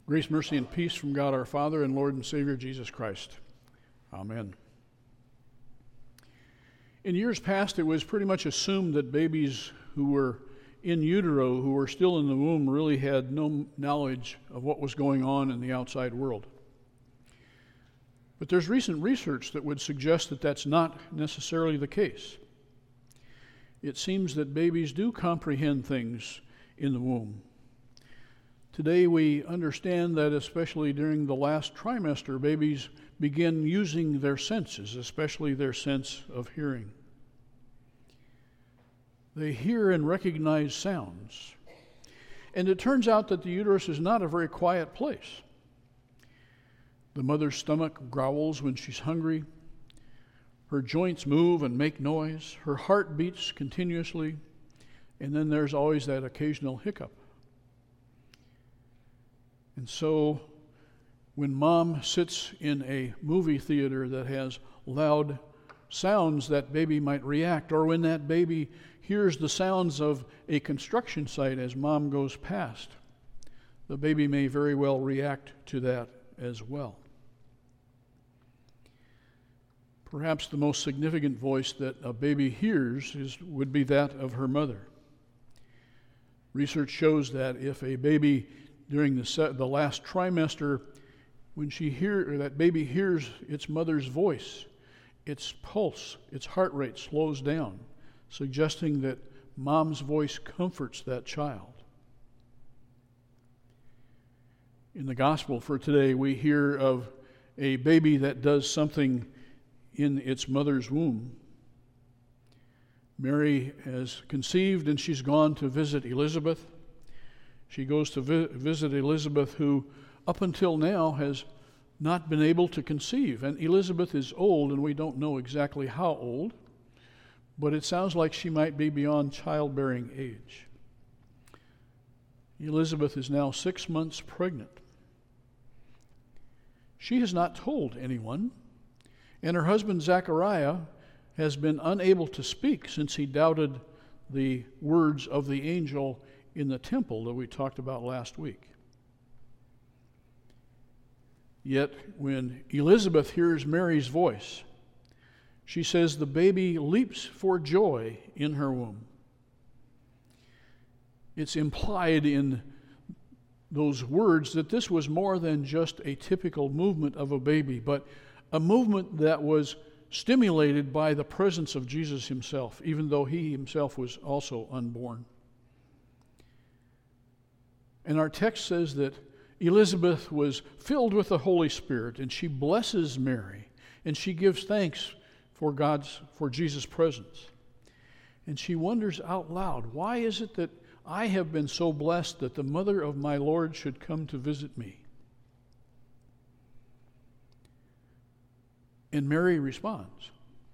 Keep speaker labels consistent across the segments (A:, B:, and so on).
A: Grace, mercy, and peace from God our Father and Lord and Savior Jesus Christ. Amen. In years past, it was pretty much assumed that babies who were in utero, who were still in the womb, really had no knowledge of what was going on in the outside world. But there's recent research that would suggest that that's not necessarily the case. It seems that babies do comprehend things in the womb. Today we understand that especially during the last trimester, babies begin using their senses, especially their sense of hearing. They hear and recognize sounds. And it turns out that the uterus is not a very quiet place. The mother's stomach growls when she's hungry. Her joints move and make noise. Her heart beats continuously. And then there's always that occasional hiccup. And so when mom sits in a movie theater that has loud sounds, that baby might react. Or when that baby hears the sounds of a construction site as mom goes past, the baby may very well react to that as well. Perhaps the most significant voice that a baby hears would be that of her mother. Research shows that if a baby during the last trimester, when that baby hears its mother's voice, its pulse, its heart rate slows down, suggesting that mom's voice comforts that child. In the gospel for today, we hear of a baby that does something in its mother's womb. Mary has conceived and she's gone to visit Elizabeth. She goes to visit Elizabeth, who up until now has not been able to conceive. And Elizabeth is old, and we don't know exactly how old, but it sounds like she might be beyond childbearing age. Elizabeth is now 6 months pregnant. She has not told anyone, and her husband Zechariah has been unable to speak since he doubted the words of the angel in the temple that we talked about last week. Yet when Elizabeth hears Mary's voice, she says the baby leaps for joy in her womb. It's implied in those words that this was more than just a typical movement of a baby, but a movement that was stimulated by the presence of Jesus himself, even though he himself was also unborn. And our text says that Elizabeth was filled with the Holy Spirit, and she blesses Mary, and she gives thanks for Jesus' presence. And she wonders out loud, why is it that I have been so blessed that the mother of my Lord should come to visit me? And Mary responds.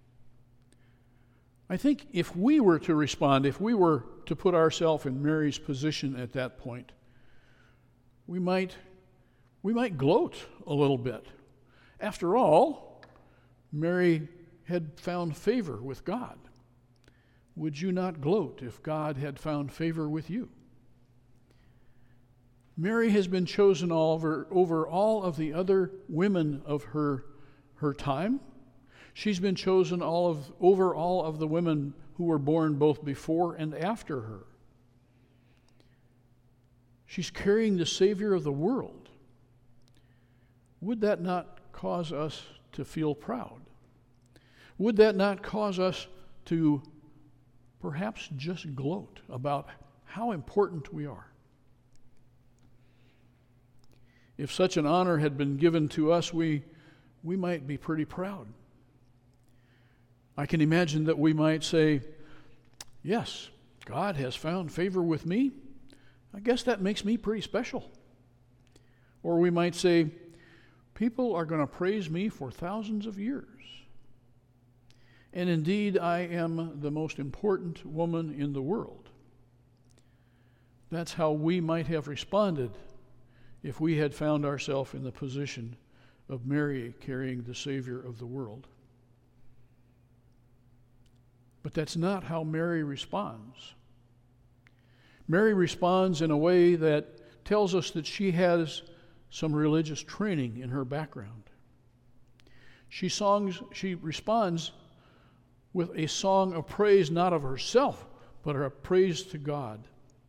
A: I think if we were to respond, if we were to put ourselves in Mary's position at that point, we might gloat a little bit. After all, Mary had found favor with God. Would you not gloat if God had found favor with you? Mary has been chosen over all of the other women of her time. She's been chosen over all of the women who were born both before and after her. She's carrying the Savior of the world. Would that not cause us to feel proud? Would that not cause us to perhaps just gloat about how important we are? If such an honor had been given to us, we might be pretty proud. I can imagine that we might say, yes, God has found favor with me. I guess that makes me pretty special. Or we might say, people are going to praise me for thousands of years. And indeed, I am the most important woman in the world. That's how we might have responded if we had found ourselves in the position of Mary carrying the Savior of the world. But that's not how Mary responds. Mary responds in a way that tells us that she has some religious training in her background. She responds with a song of praise, not of herself, but a praise to God.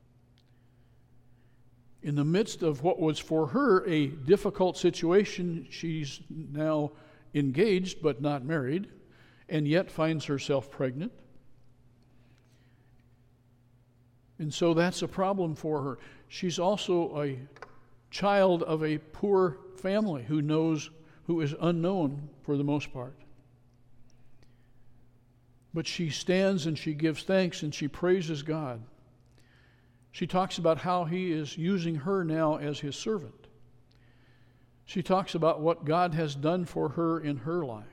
A: In the midst of what was for her a difficult situation, she's now engaged but not married, and yet finds herself pregnant. And so that's a problem for her. She's also a child of a poor family who is unknown for the most part. But she stands and she gives thanks and she praises God. She talks about how He is using her now as His servant. She talks about what God has done for her in her life.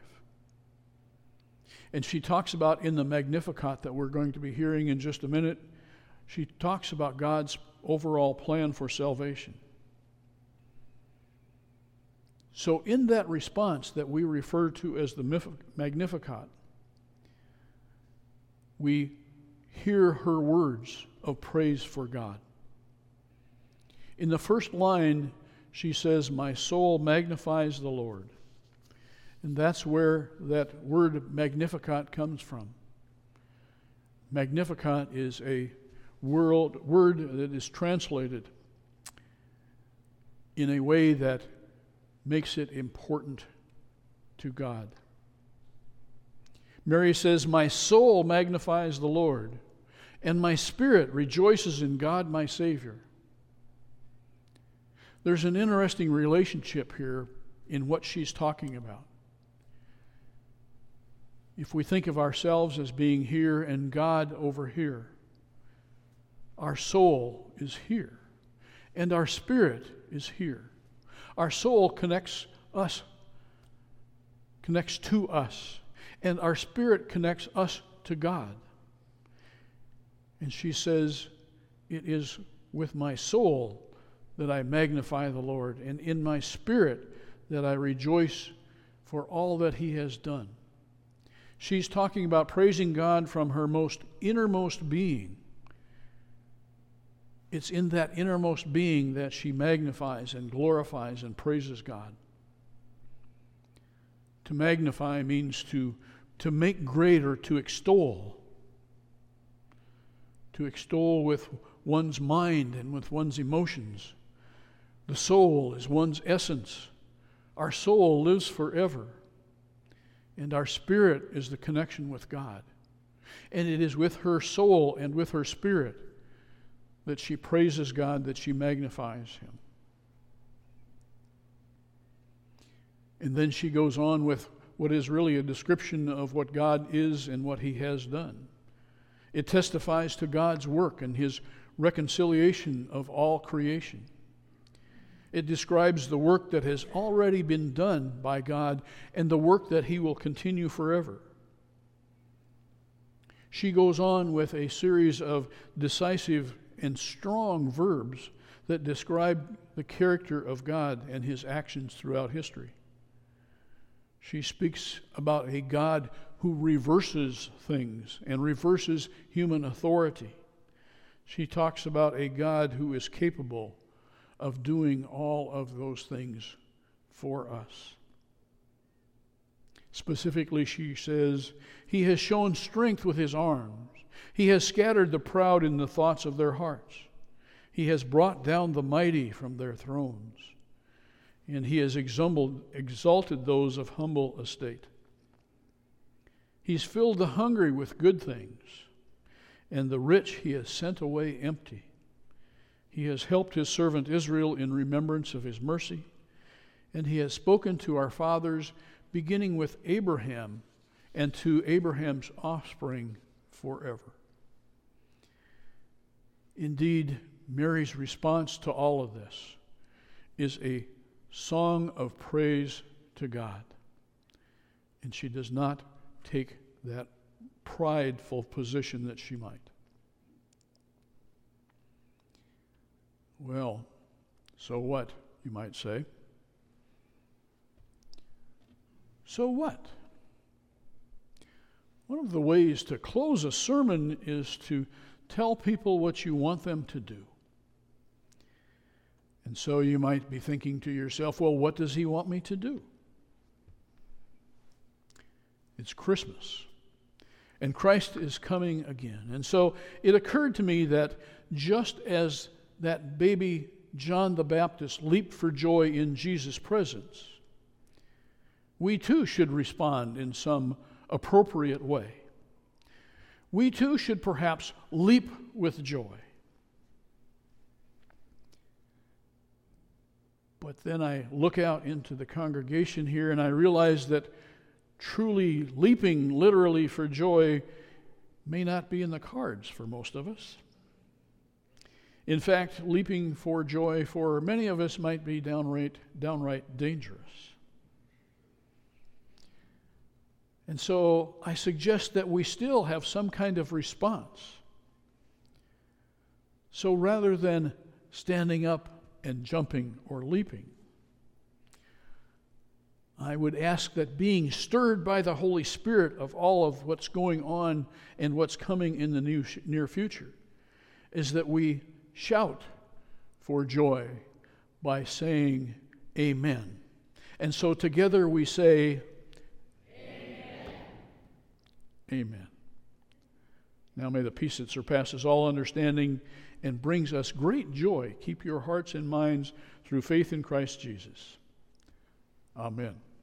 A: And she talks about in the Magnificat that we're going to be hearing in just a minute, she talks about God's overall plan for salvation. So in that response that we refer to as the Magnificat, we hear her words of praise for God. In the first line, she says, "My soul magnifies the Lord." And that's where that word Magnificat comes from. Magnificat is a word that is translated in a way that makes it important to God. Mary says, "My soul magnifies the Lord, and my spirit rejoices in God my Savior." There's an interesting relationship here in what she's talking about. If we think of ourselves as being here and God over here, our soul is here, and our spirit is here. Our soul connects to us, and our spirit connects us to God. And she says, "It is with my soul that I magnify the Lord, and in my spirit that I rejoice for all that He has done." She's talking about praising God from her most innermost being. It's in that innermost being that she magnifies and glorifies and praises God. To magnify means to make great or to extol. To extol with one's mind and with one's emotions. The soul is one's essence. Our soul lives forever. And our spirit is the connection with God. And it is with her soul and with her spirit that she praises God, that she magnifies Him. And then she goes on with what is really a description of what God is and what He has done. It testifies to God's work and His reconciliation of all creation. It describes the work that has already been done by God and the work that He will continue forever. She goes on with a series of decisive and strong verbs that describe the character of God and His actions throughout history. She speaks about a God who reverses things and reverses human authority. She talks about a God who is capable of doing all of those things for us. Specifically, she says, "He has shown strength with His arms. He has scattered the proud in the thoughts of their hearts. He has brought down the mighty from their thrones. And He has exalted those of humble estate. He's filled the hungry with good things, and the rich He has sent away empty. He has helped His servant Israel in remembrance of His mercy, and He has spoken to our fathers, beginning with Abraham, and to Abraham's offspring forever." Indeed, Mary's response to all of this is a song of praise to God. And she does not take that prideful position that she might. Well, so what, you might say? So what? One of the ways to close a sermon is to tell people what you want them to do. And so you might be thinking to yourself, well, what does he want me to do? It's Christmas, and Christ is coming again. And so it occurred to me that just as that baby John the Baptist leaped for joy in Jesus' presence, we too should respond in some appropriate way. We too should perhaps leap with joy. But then I look out into the congregation here and I realize that truly leaping literally for joy may not be in the cards for most of us. In fact, leaping for joy for many of us might be downright dangerous. And so I suggest that we still have some kind of response. So rather than standing up and jumping or leaping, I would ask that, being stirred by the Holy Spirit of all of what's going on and what's coming in the near future, is that we shout for joy by saying amen. And so together we say amen. Amen. Now may the peace that surpasses all understanding and brings us great joy keep your hearts and minds through faith in Christ Jesus. Amen.